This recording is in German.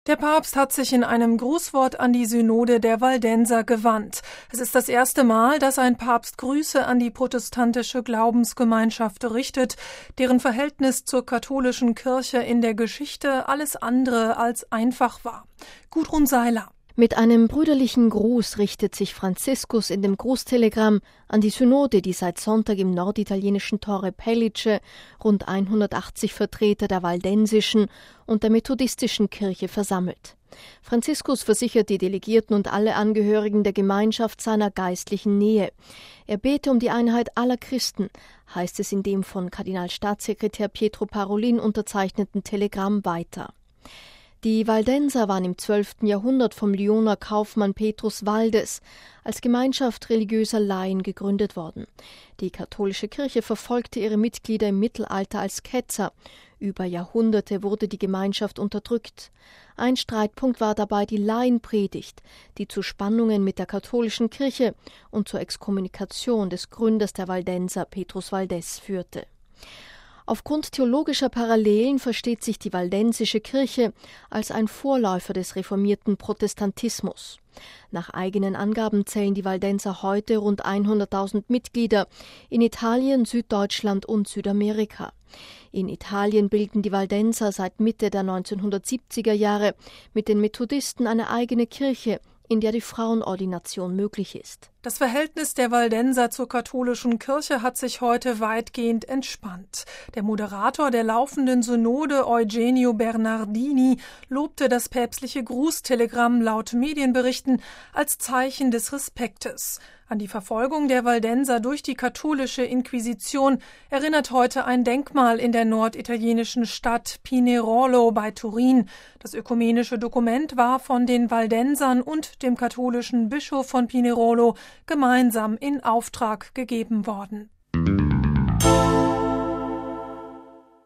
Der Papst hat sich in einem Grußwort an die Synode der Waldenser gewandt. Es ist das erste Mal, dass ein Papst Grüße an die protestantische Glaubensgemeinschaft richtet, deren Verhältnis zur katholischen Kirche in der Geschichte alles andere als einfach war. Gudrun Seiler. Mit einem brüderlichen Gruß richtet sich Franziskus in dem Grußtelegramm an die Synode, die seit Sonntag im norditalienischen Torre Pellice rund 180 Vertreter der waldensischen und der methodistischen Kirche versammelt. Franziskus versichert die Delegierten und alle Angehörigen der Gemeinschaft seiner geistlichen Nähe. Er bete um die Einheit aller Christen, heißt es in dem von Kardinalstaatssekretär Pietro Parolin unterzeichneten Telegramm weiter. Die Waldenser waren im 12. Jahrhundert vom Lyoner Kaufmann Petrus Valdes als Gemeinschaft religiöser Laien gegründet worden. Die katholische Kirche verfolgte ihre Mitglieder im Mittelalter als Ketzer. Über Jahrhunderte wurde die Gemeinschaft unterdrückt. Ein Streitpunkt war dabei die Laienpredigt, die zu Spannungen mit der katholischen Kirche und zur Exkommunikation des Gründers der Waldenser, Petrus Valdes, führte. Aufgrund theologischer Parallelen versteht sich die waldensische Kirche als ein Vorläufer des reformierten Protestantismus. Nach eigenen Angaben zählen die Waldenser heute rund 100.000 Mitglieder in Italien, Süddeutschland und Südamerika. In Italien bilden die Waldenser seit Mitte der 1970er Jahre mit den Methodisten eine eigene Kirche, in der die Frauenordination möglich ist. Das Verhältnis der Waldenser zur katholischen Kirche hat sich heute weitgehend entspannt. Der Moderator der laufenden Synode, Eugenio Bernardini, lobte das päpstliche Grußtelegramm laut Medienberichten als Zeichen des Respektes. An die Verfolgung der Waldenser durch die katholische Inquisition erinnert heute ein Denkmal in der norditalienischen Stadt Pinerolo bei Turin. Das ökumenische Dokument war von den Waldensern und dem katholischen Bischof von Pinerolo gemeinsam in Auftrag gegeben worden.